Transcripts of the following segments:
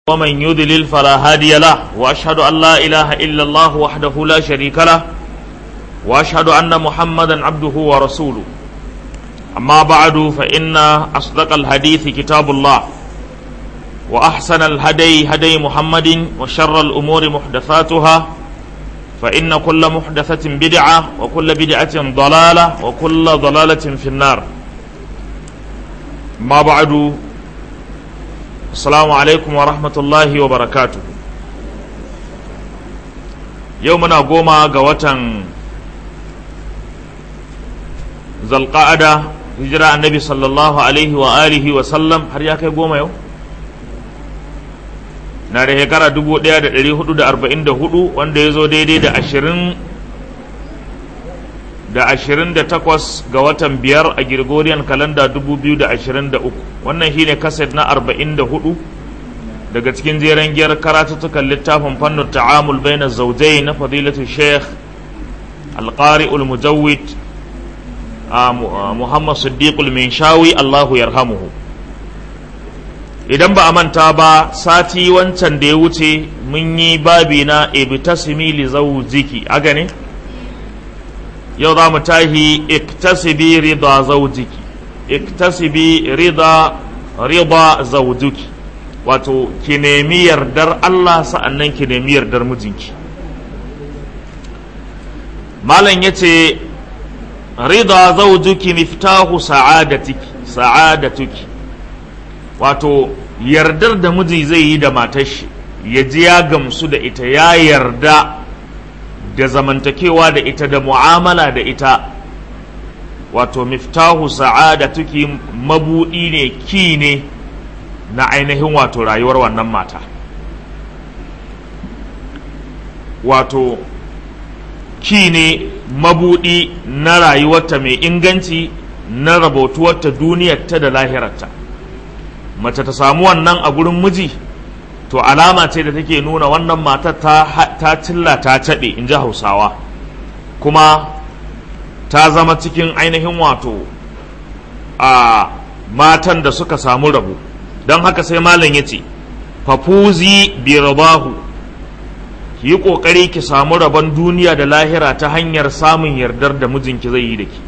ومن يضلل فلا هادي له وأشهد أن لا إله إلا الله وحده لا شريك له وأشهد أن محمدا عبده ورسوله أما بعد فإن أصدق الحديث كتاب الله وأحسن الهدي هدي محمد وشر الأمور محدثاتها فإن كل محدثة بدعة وكل بدعة ضلالة وكل ضلالة في النار ما بعد Assalamu alaikum wa rahmatullahi wa barakatuh. Yau muna 10 ga watan Zulqa'ada, hijira annabi sallallahu alaihi wa alihi wa sallam har ya kai 10 yau? Na da shekara 1444 wanda ya zo daidai da 28 ga watan 5 a Gregorian kalanda 2023. Wannan shine kaset na 44 daga cikin jeren giyar karatuttukan littafin fannin ta'amul baina zawjayn na fadilatu Sheikh Al-Qari Al-Mujawwid Muhammad Siddiq Al-Minshawi Allahu yarhamuhu. Idan ba a manta ba, sati wancan da ya wuce mun yi babi na ibtasimi li zawjiki, aga ne? Yau za mu tahi iktasibi rida zawjiki, iktasibi rida zawjuki, wato ki nemi yardar Allah sa'annan ki nemi yardar mijinki. Malam yace rida zawjuki miftahu sa'adatuki, wato yardar da miji zai yi da matar shi, ya ji ya gamsu da ita, ya yarda da zamantakewa da ita, da mu'amala da ita, wato miftahu sa'adatuki, mabudi ne, ki ne na ainihin wato rayuwar wannan mata. Wato ki ne, mabudi na rayuwarta mai inganci, na rabautuwarta duniyarta da lahirarta. Mace ta samu wannan a gurin miji, to alama ce da take nuna wannan matar ta cilla ta caɓe, in ji Hausawa, kuma ta zama cikin ainihin wato a matan da suka samu rabu. Don haka sai malam ya ce fafuzi bi rabahu, ki yi ƙoƙari ki samu rabon duniya da lahira ta hanyar samun yardar da mijinki zai yi da ki.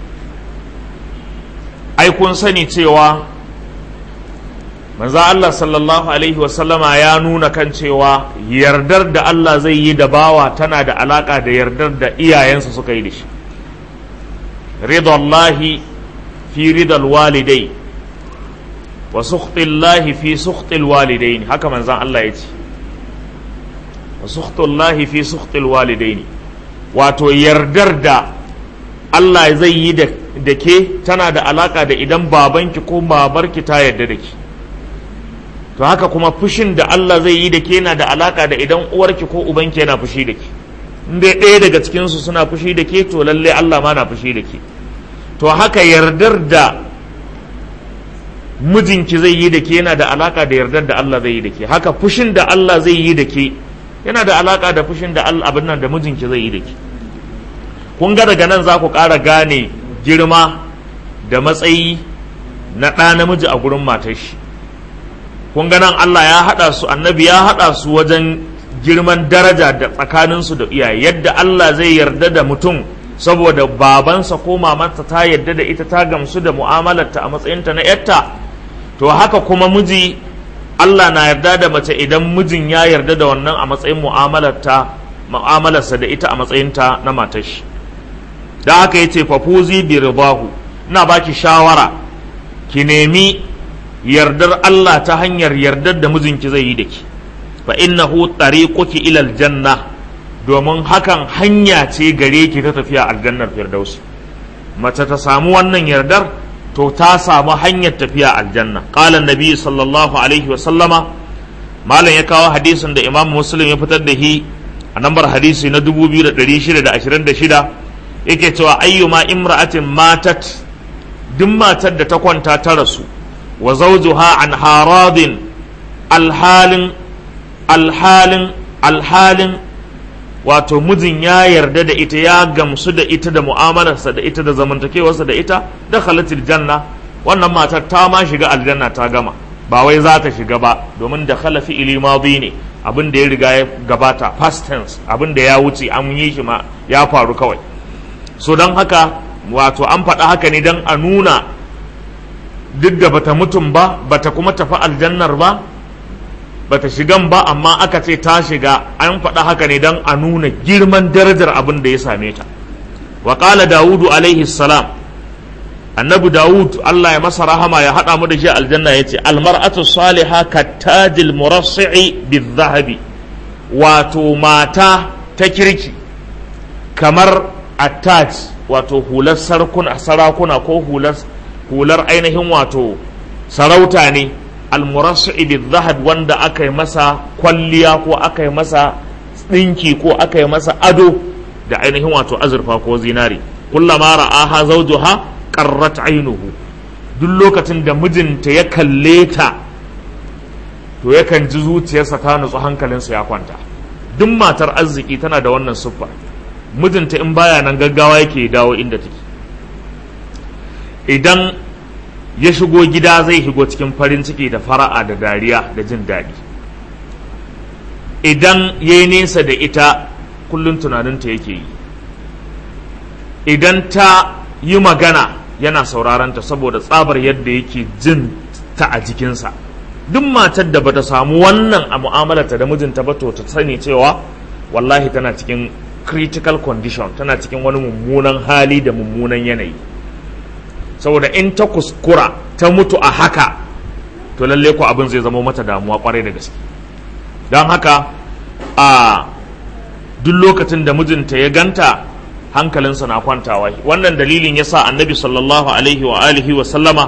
Ai kun sani cewa manzo Allah sallallahu alaihi wasallama ya nuna kan cewa yardar da Allah zai yi da bawa tana da alaka da yardar da iyayensa suka yi da shi. Ridallahi fi ridal walidai wa sukhtillahi fi sukhtil walidaini, haka manzon Allah ya ce, wa sukhtullahi fi sukhtil walidaini, wato yardar da Allah zai yi da ke tana da alaka da idan babanki ko babarki ta yarda da ki. To haka kuma fushin da Allah zai yi da ke yana da alaka da idan uwarki ko ubanki yana fushi da ke. In dai ɗaya daga cikinsu suna fushi da ke, to lalle Allah ma na fushi da ke. To haka yardar da mijinki zai yi da ke yana da alaka da yardar da Allah zai yi da ke. Haka fushin da Allah zai yi da ke yana da alaka da fushin da Allah abin nan da mijinki zai yi da ke. Kun ga daga nan za ku ƙara gane girma da matsayi na ɗa namiji a gurin matar shi. Kun ga nan Allah ya haɗa su, annabi ya haɗa su wajen girman daraja da tsakaninsu da iyaye, yadda Allah zai yarda da mutum saboda babansa ko mamarsa ta yarda da ita, ta gamsu da mu'amalarta a matsayinta na yarta, to haka kuma miji Allah na yarda da mace idan mijin ya yarda da wannan a matsayin mu'amalarsa da ita a matsayinta na matar shi. Da haka yace fafuzi bi ridahu, ina baki shawara ki nemi yardar Allah ta hanyar yardar da mijinki zai yi da ki, fa innahu tariquki ila aljanna, domin hakan hanya ce gare ki ta tafiya aljannar firdausi. Mace ta samu wannan yardar, to ta samu hanyar tafiya aljanna. Qala annabi sallallahu alaihi wa sallama, malam ya kawo hadisin da Imam Muslim ya fitar da shi a nambar hadisi na 2626, yake cewa ayyuma imra'atin matat, duk matar da ta kwanta ta rasu, wa zawjuha an haradin, alhalin wato mijin ya yarda da ita, ya gamsu da ita, da mu'amalarsa da ita, da zamantakewarsa da ita, da khalatil janna, wannan matar ta ma shiga aljanna ta gama. ba wai za ta shiga ba, domin da khala fi'ili madi ne, abin da ya riga ya gabata, past tense, abin da ya wuce an yi shi ma ya faru kawai. So don haka wato an faɗa haka ne don a nuna duk da bata mutum ba, bata kuma tafi aljannar ba, bata shigan ba, amma aka ce ta shiga, an faɗa haka ne don a nuna girman darajar abin da ya same ta. Wa qala Dawudu alaihi salam, annabi Dawud Allah ya masa rahama ya haɗa mu da shi aljanna, yace almar'atu salihah kattajil murassi'i bizahabi, wato mata ta kirki kamar attaj, wato hular sarakuna ko hular ainihin wato sarauta ne, almurassi'i bizahab, wanda aka yi masa kwalliya ko aka yi masa tsinki ko aka yi masa ado da ainihin wato azurfa ko zinari. Kullama ra'aha zawjuha qarrat aynuhu, duk lokacin da mijinta ya kalle ta to yakan ji zuciyarsa ta nutsu, hankalinsa ya kwanta. Duk matar arziki tana da wannan siffa, mijinta in baya nan gaggawa yake dawo inda take. Idan ya shigo gida zai shigo cikin farin ciki da fara'a da dariya da jin daɗi. Idan ya yi nesa da ita kullum tunaninta yake yi. Idan ta yi magana yana sauraranta saboda tsabar yadda yake jin ta a jikinsa. Duk matar da bata samu wannan a mu'amalarta da mijinta ba to ta sani cewa wallahi tana cikin critical condition, tana cikin wani mummunan hali da mummunan yanayi. Saboda in ta kuskura ta mutu a haka to lalle ko abin zai zama mata damuwa kwarai da gaske. Don haka a duk lokacin da mijinta ya ganta hankalinsa na kwantawa. Wannan dalilin yasa annabi sallallahu alaihi wa alihi wa sallama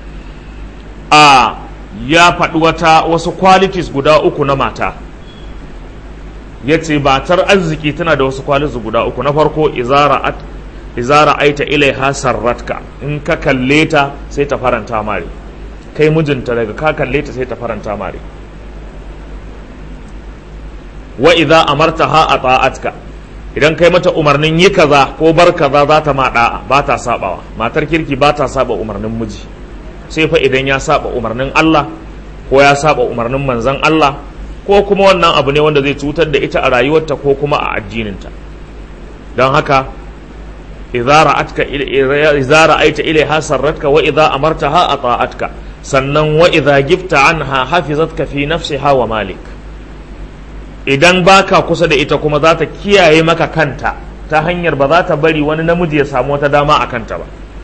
ya faɗi wasu qualities guda uku na mata. Ya ce matar arziki tana da wasu qualities guda uku. Na farko, izara aita ilaiha sarratka, in ka kalle ta sai ta faranta mare, kai mijinta daga ka kalle ta sai ta faranta mare. Wa idza amartaha ata'atka, idan kai mata umarnin yi kaza ko bar kaza za ta ma da'a, ba ta sabawa. Matar kirki ba ta saba umarnin miji, sai fa idan ya saba umarnin Allah ko ya saba umarnin manzon Allah, ko kuma wannan abu ne wanda zai cutar da ita a rayuwarta ko kuma a addininta. Don haka idza ra'aita ilaiha sarratka wa idza amartaha ata'atka, sannan wa idza gifta anha hafizatka fi nafsiha wa malik, idan baka kusa da ita kuma za ta kiyaye maka kanta ta hanyar ba za ta bari wani namiji ya samu wata dama a kanta ba.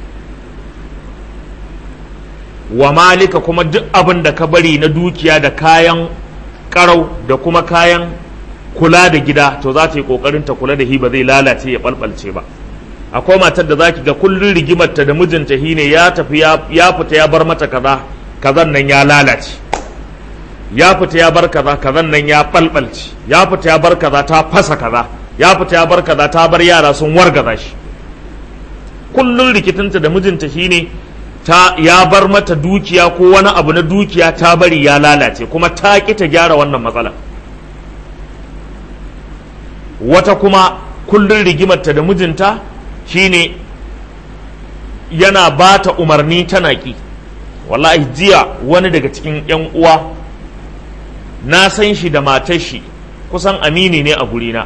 Wa malika, kuma duk abin da ka bari na dukiya da kayan karau da kuma kayan kula da gida to za ta yi kokarin ta kula da shi, ba zai lalace ya balbalce ba. Akwai matar da zaki ga kullun rigimarta da mijinta shine ya tafi ya fita ya bar mata kaza, kazan nan ya lalace, ya fita ya bar kaza, kazan nan ya balbalce, ya fita ya bar kaza ta fasa kaza, ya fita ya bar kaza ta bar yara sun wargaza shi. Kullun rikitinta da mijinta shine ya bar mata dukiya ko wani abu na dukiya ta bari ya lalace, kuma ta ki ta gyara wannan matsala. Wata kuma kullun rigimarta da mijinta shine yana ba ta umarni tana ki. Wallahi jiya wani daga cikin yan uwa na san shi da matar shi, kusan amini ne a gurina,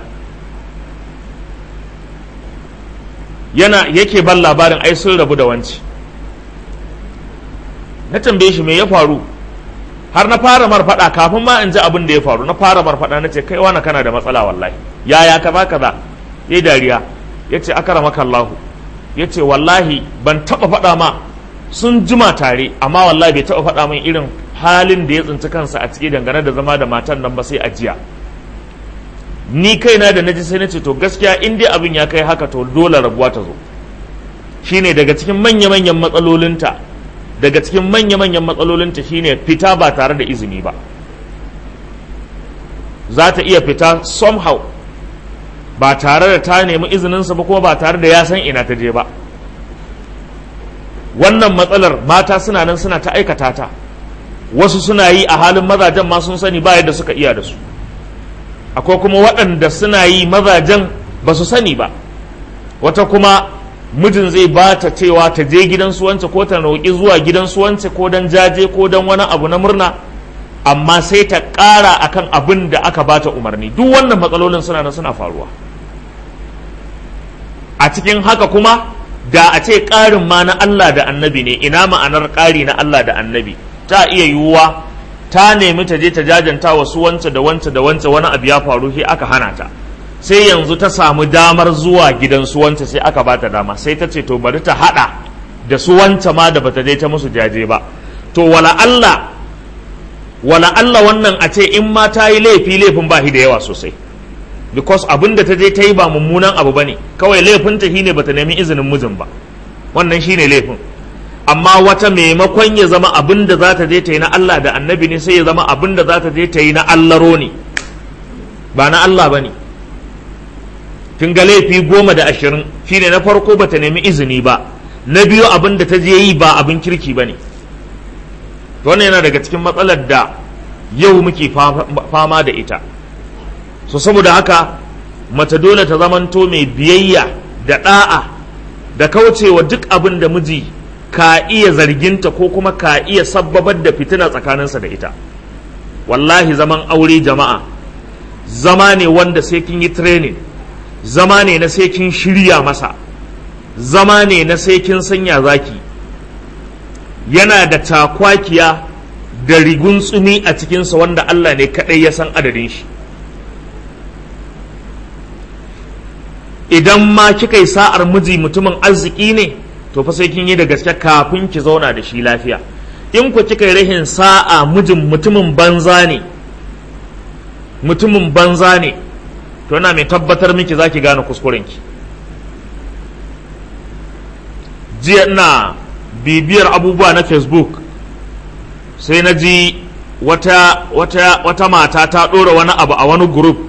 yake ban labarin ai sun rabu da wanci. Na tambaye shi me ya faru, har na fara marfaɗa kafin ma in ji abin da ya faru. Na fara marfaɗa na ce kai wani kana da matsala wallahi, yaya kaza kaza. Yayi dariya ya ce akaramaka Allahu, ya ce wallahi ban taɓa faɗa ma, sun jima tare amma wallahi bai taɓa faɗa min irin halin da ya tsinci kansa a ciki dangane da zama da matan nan ba sai a jiya. Ni kaina da naji sai na ce to gaskiya in dai abin ya kai haka to dole rabuwa ta zo. Shine daga cikin manya-manyan matsalolinta, daga cikin manya-manyan matsalolinta shine fita ba tare da izini ba. Za ta iya fita somehow ba tare da ta nemi izininsa ba, kuma ba tare da ya san ina ta je ba. Wannan matsalar mata suna nan suna ta aikata ta, wasu suna yi a halin mazajen ma sun sani ba yadda suka iya da su. Akwai kuma waɗanda suna yi mazajen ba su sani ba. Wata kuma mijin zai ba ta cewa ta je gidan suwance ko ta roƙi zuwa gidan suwance ko don jaje ko don wani abu na murna, amma sai ta ƙara akan abin da aka ba ta umarni. Duk wannan matsalolin suna faruwa. A cikin haka kuma da a ce ƙarin ma na Allah da annabi ne, ina ma'anar ƙari na Allah da annabi? Ta iya yiwuwa ta nemi ta je ta jajanta wasu wance da wance da wance wani abu ya faru sai aka hana ta, sai yanzu ta samu damar zuwa gidan su wance sai aka ba ta dama, sai ta ce to bari ta haɗa da su wance ma da bata je ta musu jaje ba. To wala Allah wannan a ce in ma ta yi laifin ba shi da yawa sosai, because abin da ta je ta yi ba mummunan abu ba ne, kawai laifinta shine bata nemi izinin mijin ba, wannan shine laifin. Amma wata maimakon ya zama abin da za ta je ta yi na Allah da annabi ne, sai ya zama abin da za ta je ta yi na allaro ne, ba na Allah ba ne. Kin ga laifi 10 da 20 shine na farko bata nemi izini ba, na biyu abin da ta je yi ba abin kirki ba ne. Wannan yana daga cikin matsalar da yau muke fama da ita. So saboda haka mace dole ta zamanto mai biyayya da da'a da kaucewa duk abin da miji ka iya zarginta ko kuma ka iya sabbabar da fitina tsakaninsa da ita. Wallahi zaman aure jama'a zama ne wanda sai kin yi training, zama ne na sai kin shirya masa, zama ne na sai kin sanya zaki. Yana da takwakiya da rigun tsumi a cikinsa wanda Allah ne kaɗai ya san adadin shi. Idan ma kika yi sa'ar miji mutumin arziki ne, to fa sai kin yi da gaske kafin ki zauna da shi lafiya. In ku kika yi rahin sa'a mijin mutumin banza ne, to yana mai tabbatar miki za ki gane kuskurenki. Jiya ina bibiyar abubuwa na Facebook, sai na ji wata mata ta ɗora wani abu a wani group,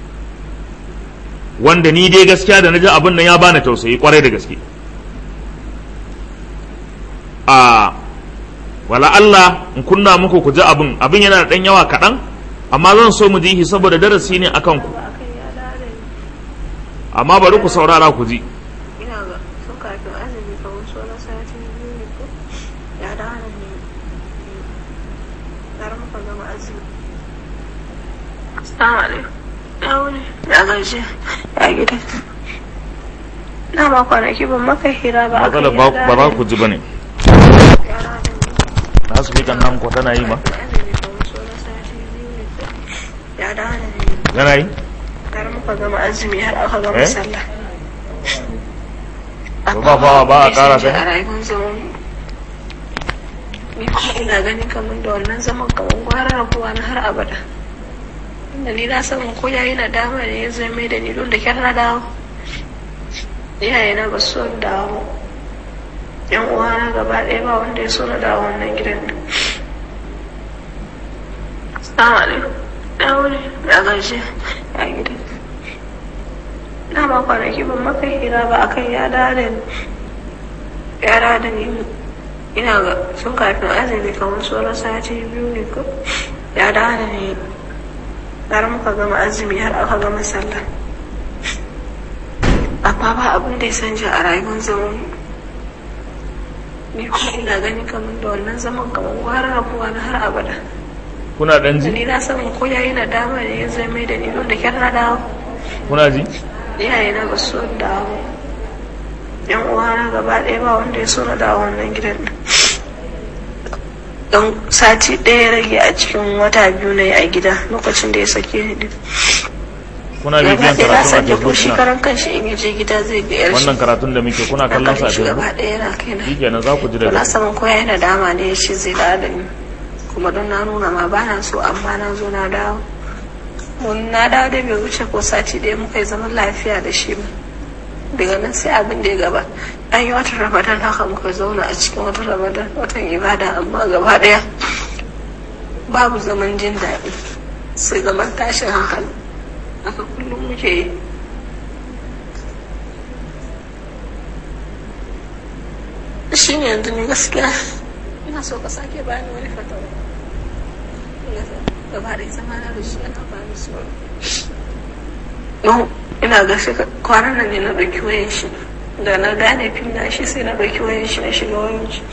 wanda ni dai gaskiya da na ji abin nan ya bani tausayi kwarai da gaske. Wala Allah in kunna muku ku ji abin yana da ɗan yawa kaɗan, amma zan so mu ji shi saboda darasi ne akan ku, amma bari ku saurara ku ji. Ya gaishe ya gida na ma kwanaki ban maka hira ba. Matsalar ba za ku ji ba ne, na su fikan nan ko tana yi ma yana yi har muka gama azumi har aka gama sallah. ba a kara sai a rayuwar zaman ni kuma ina ganin kamar da wannan zaman kamar gwara rabuwa na har abada. Da ni na san ko yayi na dama ne ya zai mai da ni don da kyar na dawo. Iyaye na ba su dawo, yan uwana gaba ɗaya ba wanda ya so na dawo wannan gidan. Assalamu alaikum. Dawo ne ya gaishe ya gida. Na ma kwanaki ban maka hira ba akan ya dawo da ni ina ga sun kafin azumi kamar sauran sati 2 ne ko ya dawo da ni har muka gama azumi har aka gama sallah. Amma ba abin da ya sanja a rayuwar zaman ni kuma ina gani kamar da wannan zaman kamar gwara rabuwa na har abada. Kuna dan ji? Ni na san ko yayi na dama ne ya zai mai da ni don da kyar na dawo. Kuna ji? Iyaye na ba su dawo, yan uwana gaba ɗaya ba wanda ya so na dawo wannan gidan. Don sati ɗaya rage a cikin wata 2 na yi a gida lokacin da ya sake ni din. Kuna bibiyan karatun a Facebook shi karan kanshi in ya je gida zai ga yar wannan karatun da muke kuna kallon sa a Facebook gaba ɗaya yana kaina. Shikenan za ku ji daga na saman ko yayi nadama ne ya ce zai dawo da ni, kuma don na nuna ma ba na so, amma na zo na dawo. Mun na dawo da bai wuce ko sati ɗaya muka yi zaman lafiya da shi ba. Daga nan sai abin da ya gaba an yi watan Ramadan haka muka zauna a cikin watan Ramadan, watan ibada, amma gaba ɗaya babu zaman jin daɗi sai zaman tashin hankali. Haka kullum muke yi. Shi ne yanzu ne gaskiya ina so ka sake bani wani fatawa. Gaba da zama na da shi yana bani so. Ina ga shi kwanan nan ne na ɗauki wayan shi da na gane fim na shi sai na ɗauki wayan shi na shiga wayan shi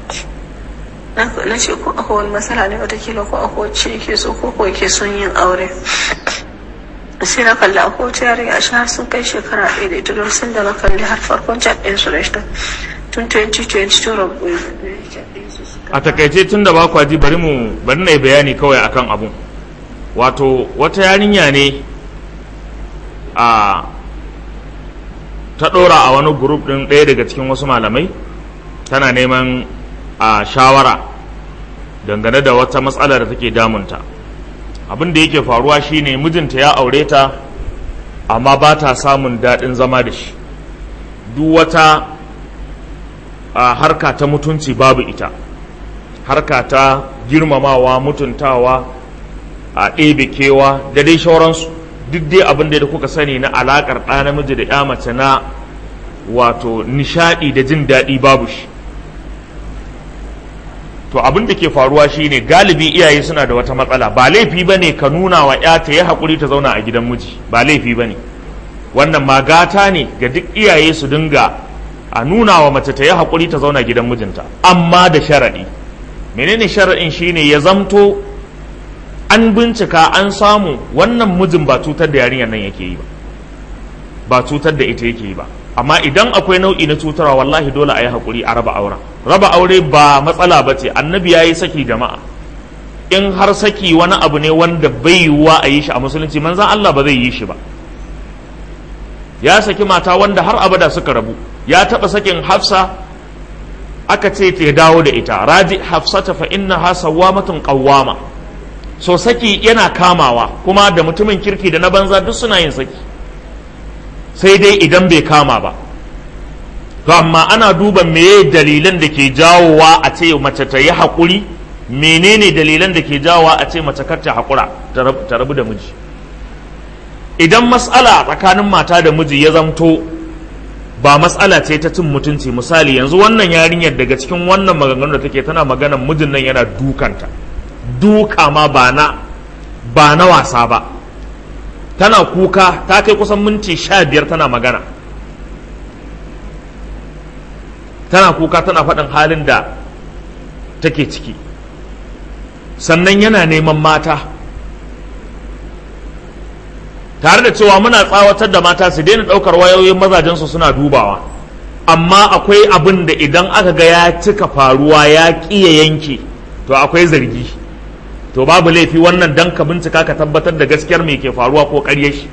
na ce ko akwai wani matsala ne watakila ko akwai wacce yake so ko ke son yin aure. Sai na kalli akwai wata yarinya shi har sun kai shekara 1 da ita don sun da na kalli har farkon chat ɗin su da shi tun 2022 rabu. A takaice tun da ba kwa ji bari na yi bayani kawai akan abun. Wato wata yarinya ne ta ɗora a wani group ɗin ɗaya daga cikin wasu malamai tana neman shawara dangane da wata matsala da take damunta. Abin da yake faruwa shine mijinta ya aure ta amma ba ta samun daɗin zama da shi, duk wata harka ta mutunci babu ita, harka ta girmamawa, mutuntawa, a ɗebe kewa da dai shauransu, duk dai abin da kuka sani na alaƙar ɗa namiji da ya mace na wato nishaɗi da jin daɗi babu shi. To abin da ke faruwa shine galibi iyaye suna da wata matsala. Ba laifi bane ka nuna wa ya ta yi haƙuri ta zauna a gidan miji, ba laifi bane, wannan ma gata ne ga duk iyaye su dinga a nuna wa mace ta yi haƙuri ta zauna gidan mijinta, amma da sharaɗi. Menene sharaɗin? shine ya zamto an bincika an samu wannan mijin ba cutar da yarinyar nan yake yi ba cutar da ita yake yi ba. Amma idan akwai nau'i na cutarwa, wallahi dole a yi haƙuri a raba auren. Raba aure ba matsala ba ce, annabi ya yi saki jama'a. In har saki wani abu ne wanda bai yiwuwa a yi shi a musulunci, manzan Allah ba zai yi shi ba. Ya saki mata wanda har abada suka rabu. Ya taɓa sakin Hafsa, aka ce ta dawo da ita, raji Hafsata fa innaha sawwamatun qawwama. So saki yana kamawa, kuma da mutumin kirki da na banza duk suna yin saki, sai dai idan bai kama ba. To amma ana duba meye dalilan da ke jawowa a ce mace ta yi haƙuri, menene dalilan da ke jawowa a ce mace kar ta haƙura ta rabu da miji. Idan matsala tsakanin mata da miji ya zamto ba matsala ce ta cin mutunci, misali yanzu wannan yarinyar daga cikin wannan maganganu da take tana maganan mijin nan yana dukanta, duka ma ba na wasa ba, tana kuka ta kai kusan minti 15 tana magana, tana kuka tana faɗin halin da take ciki. Sannan yana neman mata, tare da cewa muna tsawatar da mata su daina ɗaukar wayoyin mazajensu suna dubawa, amma akwai abin da idan aka ga ya cika faruwa ya ƙiya yanke, to akwai zargi. To babu laifi wannan dan ka bincika ka tabbatar da gaskiyar me ke faruwa ko ƙaryar shi.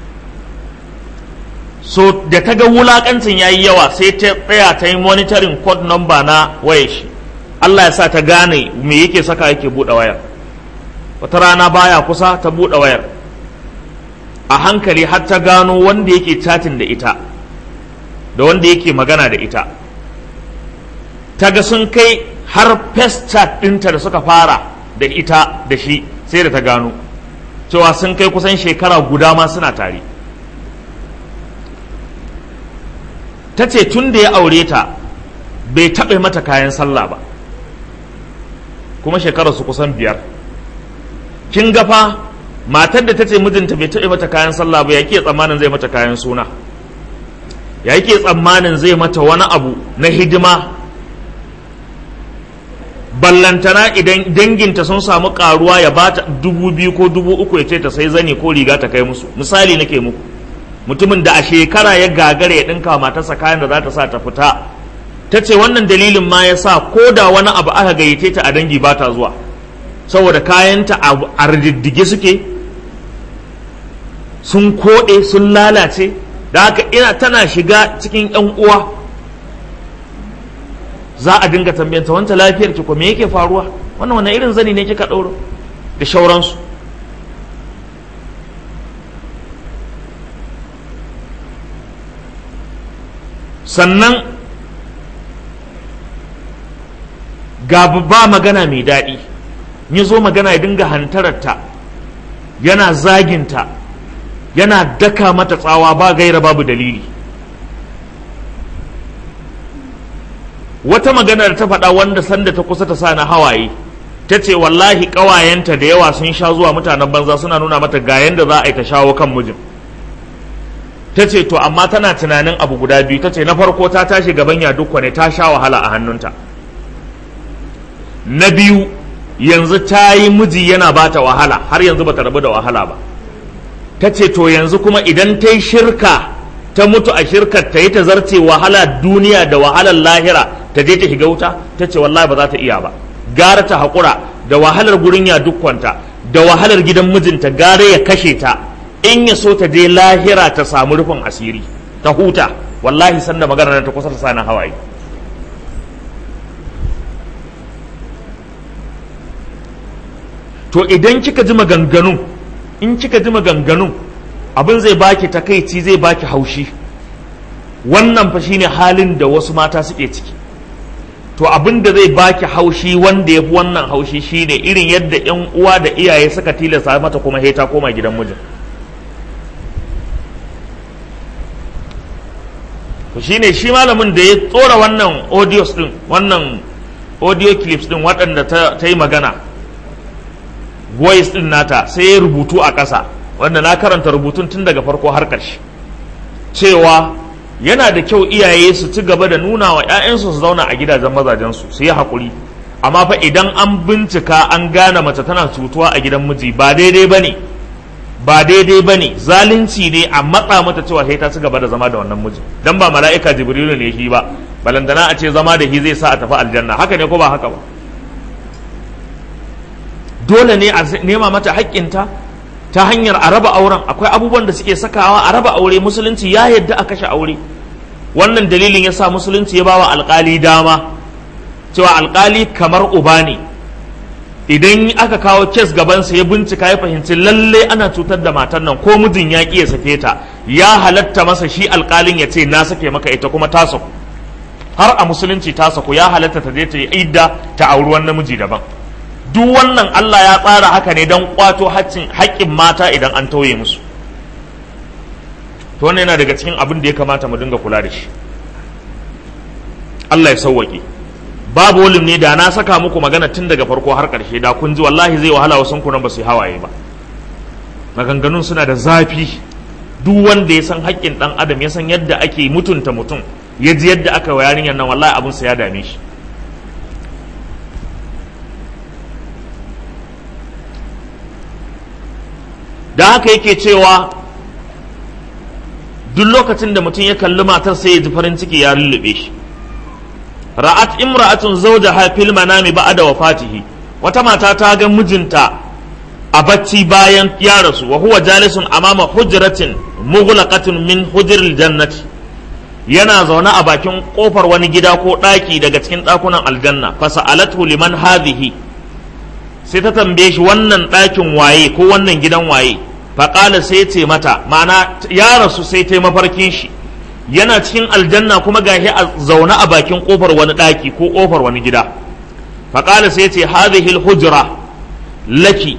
So da ta ga wulakancin yayi yawa sai ta tsaya ta yi monitoring code number na wayar shi. Allah ya sa ta gane me yake saka yake buɗe wayar. Wata rana baya kusa ta buɗe wayar. A hankali har ta gano wanda yake chatting da ita da wanda yake magana da ita. Ta ga sun kai har first chat ɗinta da suka fara da ita da shi, sai da ta gano cewa sun kai kusan shekara guda ma suna tare. Ta ce tun da ya aure ta bai taɓa mata kayan sallah ba, kuma shekararsu kusan 5. Kin gafa matar da ta ce mijinta bai taɓa mata kayan sallah ba, ya ke tsammanin zai mata kayan suna, ya ke tsammanin zai mata wani abu na hidima. Ballantana idan danginta sun samu karuwa ya bata 2,000 ko 3,000 ya ce ta sai zani ko riga ta kai musu. Misali nake muku, mutumin da a shekara ya gagara ya dinka matarsa kayan da za ta sa ta fita. Ta ce wannan dalilin ma ya sa ko da wani abu aka gayyace ta a dangi ba ta zuwa, saboda kayanta a riddige suke, sun koɗe sun lalace. Da haka tana shiga cikin 'yan uwa za a dinga tambayanta, wanta lafiyar ki ko me yake faruwa, wannan wani irin zani ne kika ɗauro, da shauransu. Sannan ga ba magana mai daɗi, ya zo magana ya dinga hantararta, yana zaginta, yana daka mata tsawa ba gaira babu dalili. Wata magana da ta faɗa wanda sanda ta kusa ta sa na hawaye, ta ce wallahi ƙawayenta da yawa sun sha zuwa mutanen banza suna nuna mata ga yanda za a yi ta shawo kan mijin. ta ce to amma tana tunanin abu guda biyu. Ta ce na farko ta tashi gaban ya dukwa ne ta sha wahala a hannunta, na biyu yanzu ta yi miji yana ba ta wahala har yanzu ba ta rabu da wahala ba. Ta ce to yanzu kuma idan ta yi shirka ta mutu a shirkar ta yi ta zarce wahala duniya da wahalar lahira ta je ta shiga wuta. Ta ce wallahi ba za ta iya ba, gara ta haƙura da wahalar gurin ya dukwanta da wahalar gidan mijinta, gara ya kashe ta in ya so ta je lahira ta samu rufin asiri ta huta. Wallahi sanda magana ta kusa ta sani hawaye. To idan kika ji maganganun, in kika ji maganganun abin zai baki takaici, zai baki haushi. Wannan fa shine halin da wasu mata suke ciki. To abin da zai baki haushi, wanda ya fi wannan haushi, shine irin yadda yan uwa da iyaye suka tilasta mata kuma ta koma gidan mijin. To shine shi malamin da ya tsora wannan audios din, wannan audio clips din waɗanda ta yi magana, voice din nata, sai ya rubutu a ƙasa, wanda na karanta rubutun tun daga farko har ƙarshe, cewa yana da kyau iyaye su ci gaba da nuna wa 'ya'yansu su zauna a gidajen mazajensu su yi haƙuri, amma fa idan an bincika an gane mace tana cutuwa a gidan miji ba daidai ba ne, zalunci ne a matsa mata cewa sai ta ci gaba da zama da wannan miji, dan ba mala'ika jibrilu ne shi ba balantana a ce zama da shi zai sa a tafi aljanna. Haka ne ko ba haka ba? Dole ne a nema mata haƙƙinta ta hanyar a raba auren. Akwai abubuwan da suke sakawa a raba aure. Musulunci ya yadda a kashe aure. Wannan dalilin ya sa musulunci ya bawa alƙali dama cewa alƙali kamar uba ne, idan aka kawo kes gabansa ya bincika ya fahimci lalle ana cutar da matar nan ko mijin ya ƙi ya sake ta, ya halatta masa shi alƙalin ya ce na sake maka ita kuma ta saku. Har a musulunci ta saku, ya halatta ta je ta yi idda ta auri wani namiji daban. Duk wannan Allah ya tsara haka ne don kwato haƙƙin mata idan an tauye musu. To wannan yana daga cikin abin da ya kamata mu dinga kula da shi. Allah ya sauwaƙe. Babu walim ne da na saka muku magana tun daga farko har ƙarshe, da kun ji wallahi zai wahala wasu kunan ba su yi hawaye ba. Maganganun suna da zafi. Duk wanda ya san haƙƙin ɗan adam, ya san yadda ake mutunta mutum, ya ji yadda aka wa yarinyar nan, wallahi abin sa ya dame shi. Da haka yake cewa duk lokacin da mutum ya kalli matar sai ya ji farin ciki ya lullube shi. Ra'at imra'atun zawjaha fil manami ba'da wafatihi. Wata mata ta ga mijinta a bacci bayan ya rasu, wa huwa jalisun amama hujratin mughlaqatin min hujril jannati. Yana zaune a bakin kofar wani gida ko daki daga cikin dakunan aljanna. Fasa'alatu liman hadhihi. Sai ta tambaye shi wannan dakin waye ko wannan gidan waye? Faƙala sai ce mata, ma'ana ya rasu sai ta yi mafarkin shi yana cikin aljanna kuma gashi a zaune a bakin ƙofar wani ɗaki ko ƙofar wani gida. Faƙala sai ce hadhihi hujra laki,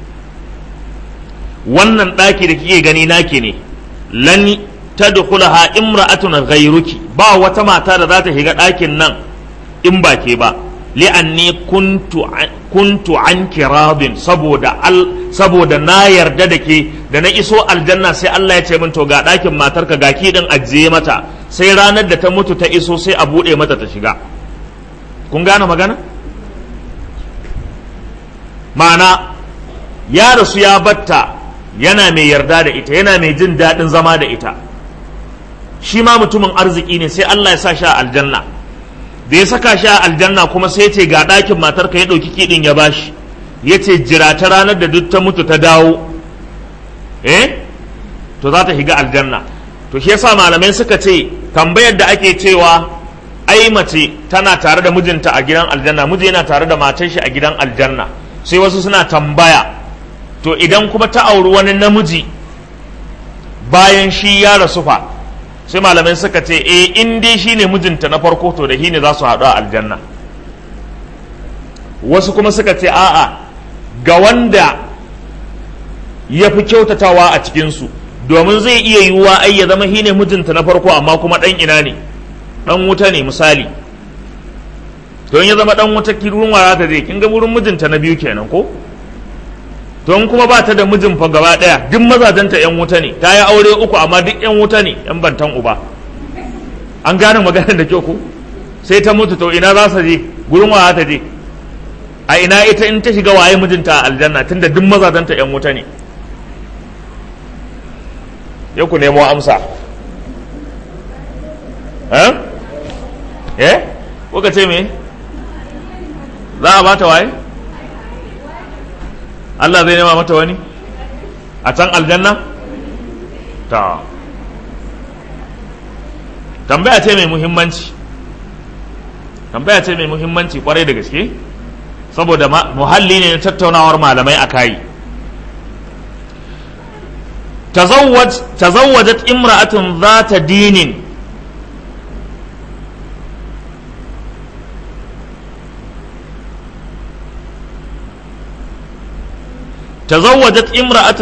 wannan ɗaki da kike gani naki ne, lan tadkhulaha imra'atun ghayruki, ba wata mata da za ta shiga ɗakin nan in ba ke ba. li'anni kuntu anki radin, saboda na yarda da ke, da na iso aljanna sai Allah ya ce min to ga ɗakin matarka ga ki din ajiye mata, sai ranar da ta mutu ta iso sai a buɗe mata ta shiga. Kun gane magana? Ma'ana ya rasu ya batta yana mai yarda da ita, yana mai jin daɗin zama da ita, shi ma mutumin arziki ne, sai Allah ya sa shi a aljanna. Da ya saka shi a aljanna kuma sai ce ga ɗakin matarka, ya ɗauki kiɗin ya bashi, ya ce jira ta ranar da duk ta mutu ta dawo to za ta shiga aljanna. To shi yasa malamai suka ce tambayar da ake cewa ai mace tana tare da mijinta a gidan aljanna, miji yana tare da matar shi a gidan aljanna, sai wasu suna tambaya to idan kuma ta auri wani namiji bayan shi ya rasu fa? Sai malamai suka ce in dai shine mijinta na farko to da shi ne za su haɗu a aljanna. Wasu kuma suka ce a'a, ga wanda ya fi kyautatawa a cikinsu, domin zai iya yiwuwa ai ya zama shine mijinta na farko amma kuma ɗan ina ne, ɗan wuta ne misali. To in ya zama ɗan wuta, wurin wa ta je? Kin ga wurin mijinta na biyu kenan ko? to in kuma ba ta da mijin fa gaba daya duk mazajenta yan wuta ne, ta yi aure uku amma duk yan wuta ne, yan bantan uba. An gane maganar da kyau ko? Sai ta mutu, to ina za su je, gurin wa ta je, a ina ita in ta shiga waye mijinta a aljanna tunda duk mazajenta yan wuta ne. Ya ku nemo amsa. Kuka ce me? Za a bata waye? Allah zai nema mata wani a can aljanna? Ta tambaya ce mai muhimmanci, tambaya ce mai muhimmanci kwarai da gaske, saboda muhalli ne na tattaunawar malamai a kayi. tazawwajat imra'atun zata dinin تزوجت امرأة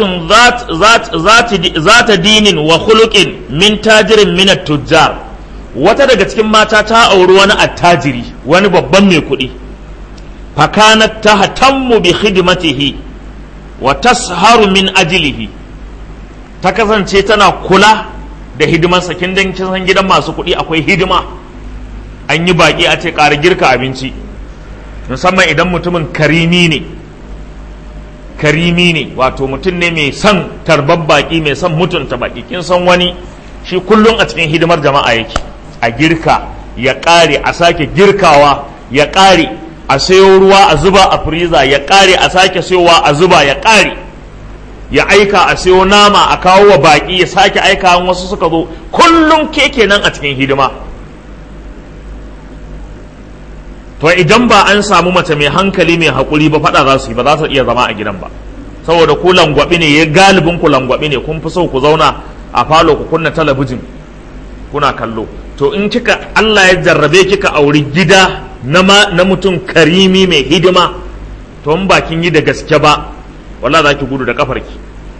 ذات دين وخلق من تاجر من التجار wata daga cikin mata ta auri wani attajiri, wani babban mai kuɗi, fakanat tahtammu bi khidmatihi wa tasharu min ajlihi, ta kasance tana kula da hidimarsa. Kin dan san gidan masu kuɗi akwai hidima, an yi baki a ce ƙara girka abinci, musamman idan mutumin karimi ne, wato mutum ne mai son tarbar baki, mai son mutunta baki. Kin san wani shi kullum a cikin hidimar jama'a yake, a girka ya ƙare, a sake girkawa ya ƙare, a sayo ruwa a zuba a firiza ya ƙare, a sake sayowa a zuba ya ƙare, ya aika a sayo nama a kawo wa baki, ya sake aika wasu suka zo, kullum keke nan a cikin hidima. To idan ba an samu mace mai hankali mai haƙuri ba, faɗa za su yi, ba za su iya zama a gidan ba, saboda ku langwabi ne, ya galibin ku langwabi ne, kun fi so ku zauna a falo ku kunna talabijin kuna kallo. To in kika Allah ya jarrabe kika auri gida na mutum karimi mai hidima, to in ba kin yi da gaske ba, wallahi za ki gudu da kafarki,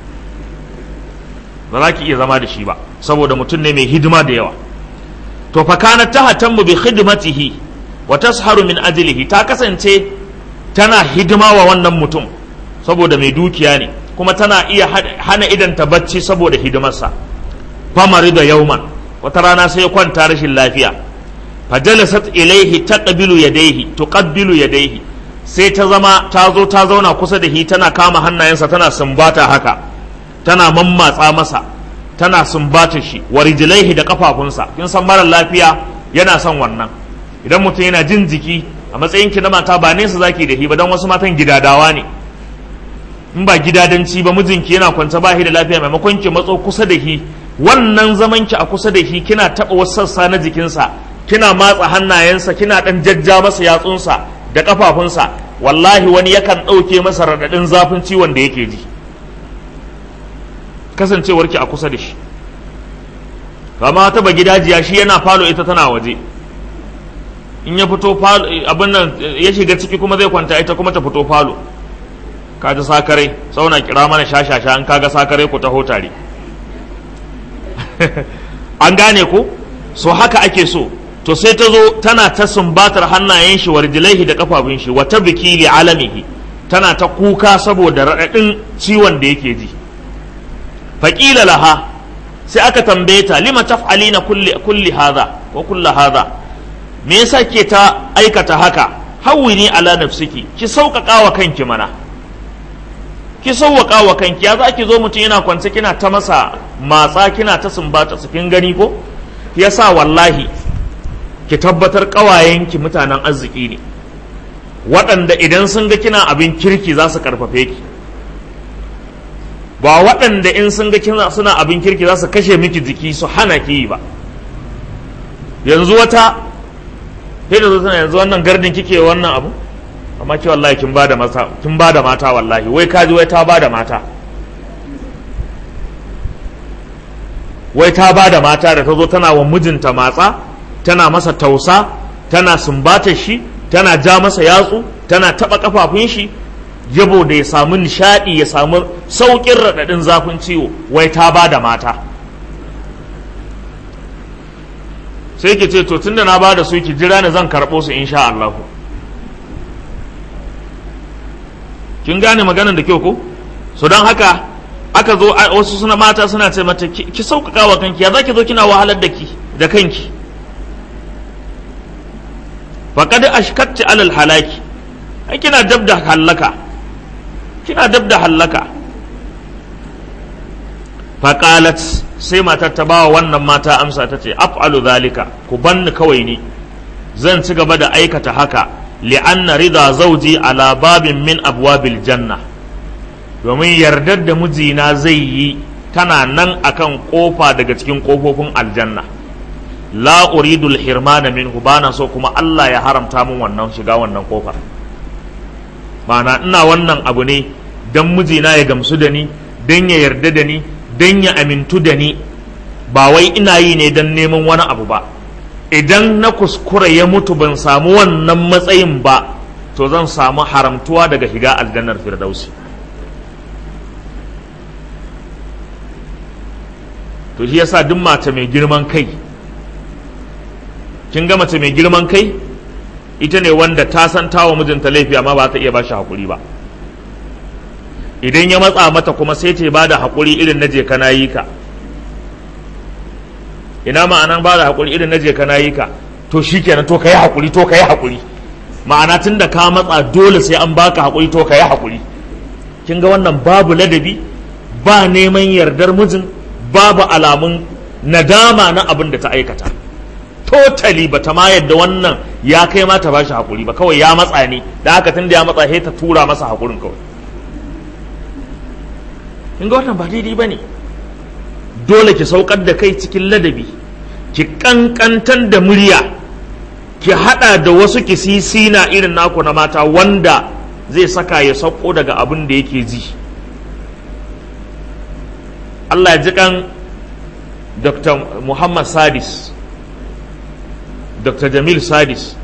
ba za ki iya zama da shi ba, saboda mutum ne mai hidima da yawa. To fa kana tahtammu bi khidmatihi wa tasharu min ajlihi, ta kasance tana hidima wa wannan mutum saboda mai dukiya ne, kuma tana iya hana idan ta bacci saboda hidimarsa. Famari da yauman, wata rana sai ya kwanta rashin lafiya, fajalasat ilaihi tuqabbilu yadayhi, sai ta zauna kusa da shi, tana kama hannayensa tana sumbata haka, tana mammatsa masa, tana sumbata shi, wa rijlaihi da kafafunsa. Kin san mara lafiya yana son wannan. Idan mutum yana jin jiki, a matsayin ki na mata ba nesa zaki da shi ba, dan wasu matan gidadawa ne, in ba gidadanci ba, mijinki yana kwance ba shi da lafiya, maimakon ki matso kusa da shi, wannan zaman ki a kusa da shi, kina taba wasu sassa na jikinsa, kina matsa hannayensa, kina dan jajja masa yatsunsa da kafafunsa, wallahi wani yakan ɗauke masa raɗaɗin zafin ciwon da yake ji, kasancewarki a kusa da shi. kama ta ba gidajiya, shi yana falo ita tana waje, in ya fito falo abin nan ya shiga ciki kuma zai kwanta, ita kuma ta fito falo. Kaji sakare, sauna kira mana shashasha, an kaga sakare ku taho tare. An gane ku? So haka ake so. To sai ta zo tana ta sumbatar hannayen shi, warjilaihi da kafafun shi, wata biki li alamihi, tana ta kuka saboda raɗaɗin ciwon da yake ji. Faƙila laha, sai aka tambaye ta, lima taf'alina kulli hadha wa kulla hadha, me yasa ke ta aikata haka? Hawwini ala nafsiki, ki sauƙaƙa wa kanki mana, ki sauƙaƙa wa kanki. Ya za ki zo mutum yana kwance kina ta masa matsa, kina ta sumbata su, kin gani ko? Yasa wallahi ki tabbatar ƙawayenki mutanen arziki ne, waɗanda idan sun ga kina abin kirki za su karfafe ki, ba waɗanda in sun ga kina suna abin kirki za su kashe miki jiki su hana ki yi ba. Yanzu wata sai da zo yanzu wannan gardin kike wannan abu, amma ki wallahi kin bada mata wallahi, wai kaji wai ta bada mata, wai ta bada mata da ta zo tana wa mijinta matsa, tana masa tausa, tana sumbatar shi, tana ja masa yatsu, tana taba kafafun shi, yabo da ya samu nishadi, ya samu saukin raɗaɗin zafin ciwo, wai ta bada mata. Sai ki ce to tunda na bada su, ki jira ni zan karɓo su insha Allah. Kin gane maganar da kyau ko? so don haka aka zo wasu suna mata suna ce mata ki sauƙaƙa wa kanki, ya za ki zo kina wahalar da kanki. faqad ashkatti alal halaki, ai kina dab da halaka, faqalat, sai matar ta bawa wannan mata amsa ta ce af'alu zalika, ku banni kawai ni zan ci gaba da aikata haka, li'anna rida zawji ala babin min abwabil janna, domin yardar da mijina zai yi tana nan akan kofa daga cikin kofofin aljanna. La uridu al-hirmana minhu, bana so kuma Allah ya haramta min wannan shiga wannan kofar. Ma'ana ina wannan abu ne dan mijina ya gamsu da ni, dan ya yarda da ni, dan ya amintu da ni, ba wai ina yi ne dan neman wani abu ba. Idan na kuskura ya mutu ban samu wannan matsayin ba, to zan samu haramtuwa daga shiga aljannar firdausi. To shi yasa duk mace mai girman kai, kin ga mace mai girman kai ita ne wanda ta san tawa mijinta laifi amma ba ta iya bashi hakuri ba. Idan ya matsa mata kuma sai ta ba da hakuri irin na je kana yi ka. Ina ma'anan ba da hakuri irin na je kana yi ka, to shikenan to kai hakuri, ma'ana tunda ka matsa dole sai an baka hakuri, to kai hakuri. Kin ga wannan babu ladabi, ba neman yardar mijin, babu alamun nadama na abin da ta aikata. Totally ba ta ma yadda wannan ya kai ma ta ba shi haƙuri ba, kawai ya matsa ne, da haka tun da ya matsa sai ta tura masa haƙurin kawai. In ga wannan ba daidai ba ne, dole ki saukar da kai cikin ladabi, ki ƙanƙantar da murya, ki haɗa da wasu kisisina irin naku na mata wanda zai saka ya sauko daga abin da yake ji. Allah ya ji kan Dr. Muhammad Sadis, Dr. Jamil Sadis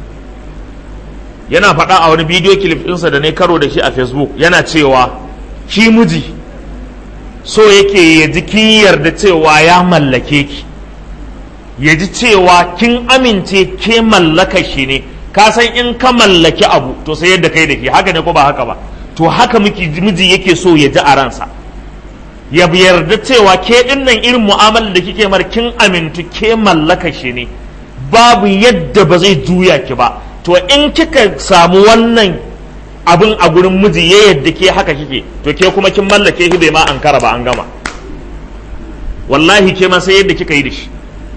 yana faɗa a wani bidiyo clip ɗinsa da ne karo da shi a Facebook, yana cewa shi miji so yake ya ji kin yarda cewa ya mallake ki, ya ji cewa kin amince ke mallaka shi ne, ka san in ka mallaki abu to sai yadda kai da ke, haka ne ko ba haka ba, to haka miji yake so ya ji a ransa, ya yarda cewa ke dinnan irin mu'amalar da kike mar kin amintu ke mallaka shi ne, babu yadda ba zai juya ki ba. To in kika samu wannan abin a gurin miji ya yadda ke haka kike, to ke kuma kin mallake shi bai ma ankara ba, an gama. Wallahi ke ma sai yadda kika yi da shi.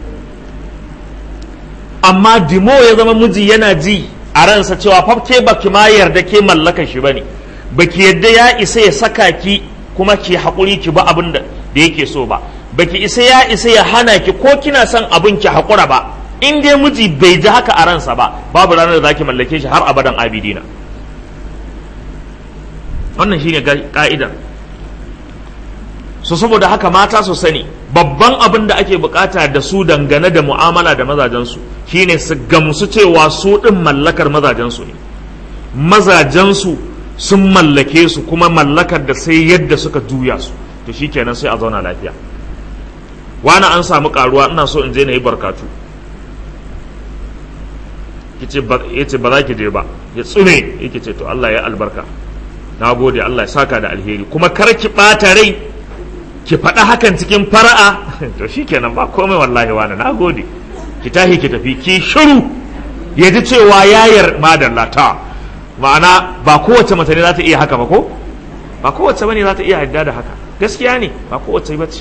Amma dimo ya zama miji yana ji a ransa cewa fa ke baki ma yarda ke mallaka shi bane, baki yadda ya isa ya saka ki kuma ki haƙuri ki ba abin da yake so ba, baki isa ya hana ki ko kina son abin ki haƙura ba. In dai miji bai ji haka a ransa ba, babu ranar da zaki mallake shi har abadan abidina. Wannan shine ka'idar. So saboda haka mata su sani babban abin da ake bukata da su dangane da mu'amala da mazajensu shine su gamsu cewa su din mallakar mazajensu ne, mazajensu sun mallake su kuma mallakar da sai yadda suka juya su, to shikenan sai a zauna lafiya. Wani an samu karuwa, ina so in je na yi barkatu, yace ba za ki je ba, ya tsume, yake ce to Allah ya albarka, na gode, Allah ya saka da alheri, kuma kar ki ɓata rai, ki faɗa hakan cikin fara'a, to shikenan ba komai wallahi wani, na gode, ki tahi ki tafi, ki shiru, ya ji cewa yayar madalla ta, ma'ana ba kowace mace ne za ta iya haka ba, ko ba kowace bane za ta iya yadda da haka, gaskiya ne ba kowace bace.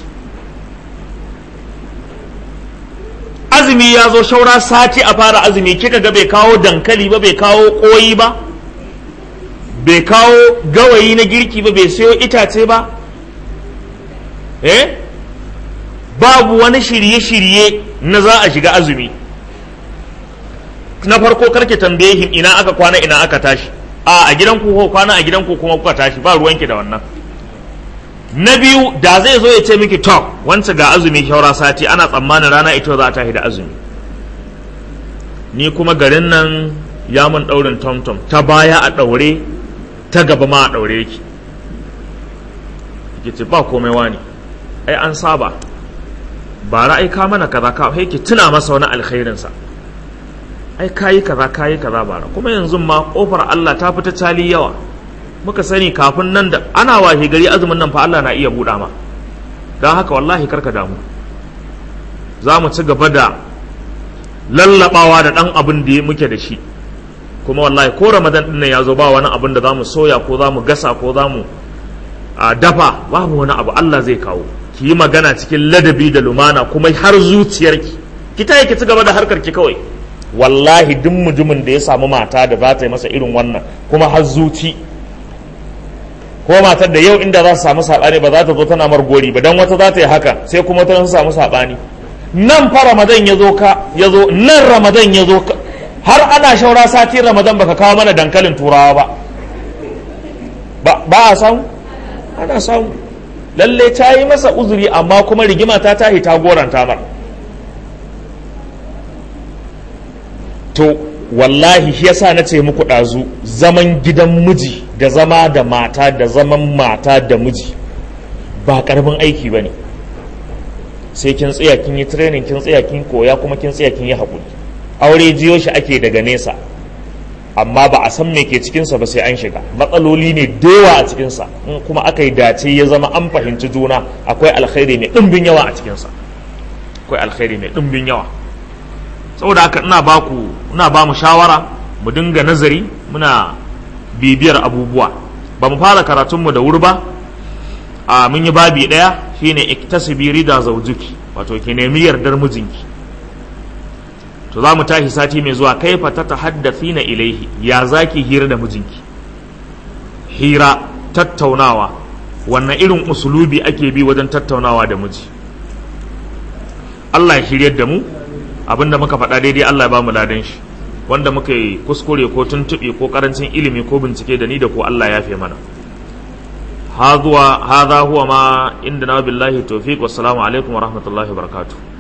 Azumi ya zo shaura sati a fara azumi, kika ga bai kawo dankali ba, bai kawo koyi ba, bai kawo gawayi na girki ba, bai sayo itace ba, babu wani shirye-shirye na za a shiga azumi. Na farko karki tambaye him ina aka kwana ina aka tashi, a gidanku ko kwana a gidanku kuma kuka tashi, ba ruwanki da wannan. Na biyu, da zai zo ya ce miki to wance ga azumi shaura sati, ana tsammanin rana ita za a tashi da azumi, ni kuma garin nan ya mun daurin tomtom, ta baya a daure, ta gaba ma a daure yake, ki ce ba komai wani, ai an saba, ba ra'ai ka mana kaza ka, sai ki tuna masa wani alkhairin sa, ai kayi kaza bara, kuma yanzu ma kofar Allah ta fita tali yawa, muka sani kafin nan da ana wahe gari azumin nan fa Allah na iya buɗa ma. Don haka wallahi karka damu, za mu ci gaba da lallabawa da ɗan abin da muke da shi, kuma wallahi ko Ramadan ɗin nan ya zo ba wani abin da za mu soya ko za mu gasa ko za mu dafa, babu wani abu Allah zai kawo. Ki yi magana cikin ladabi da lumana kuma har zuciyarki ki tayi ki ci gaba da harkar ki kawai. Wallahi duk mutumin da ya samu mata da za ta yi masa irin wannan kuma har zuci, ko matar da yau inda za su samu saɓani ba za ta zo tana margori ba, don wata za ta yi haka sai kuma ta samu saɓani. Nan fa Ramadan ya zo nan Ramadan ya zo har ana shaura sati Ramadan baka kawo mana dankalin turawa ba a samu, ana samu. Lalle ta yi masa uzuri amma kuma rigima ta tahi ta goranta mar. To wallahi shi yasa na ce muku ɗazu, zaman gidan miji da zama da mata da zaman mata da miji ba ƙarfin aiki ba ne. Sai kin tsaya kin yi training, kin tsaya kin koya, kuma kin tsaya kin yi haƙuri. Aure jiyo shi ake daga nesa, amma ba a san me ke cikinsa ba sai an shiga. Matsaloli ne da yawa a cikinsa, in kuma aka yi dace ya zama an fahimci juna, akwai alkhairi mai ɗumbin yawa a cikinsa, akwai alkhairi mai ɗumbin yawa. Saboda haka ina ba mu shawara mu dinga nazari, muna bibiyar abubuwa. Ba mu fara karatunmu da wuri ba, mun yi babi ɗaya shine iktasibi rida zawjuki, wato ki nemi yardar mijinki. To za mu tashi sati mai zuwa, kaifa tatahaddathina ilaihi, ya zaki hira da mijinki. Hira, tattaunawa, wannan irin usulubi ake bi wajen tattaunawa da miji. Allah ya shiryar da mu, abinda muka faɗa daidai Allah ya ba mu ladan shi, wanda muka yi kuskure ko tuntuɓe ko ƙarancin ilimi ko bincike da ni da ko Allah ya fi mana. Hadha huwa ma inda na billahi tawfiq, wassalamu alaikum wa rahmatullahi wa barakatuh.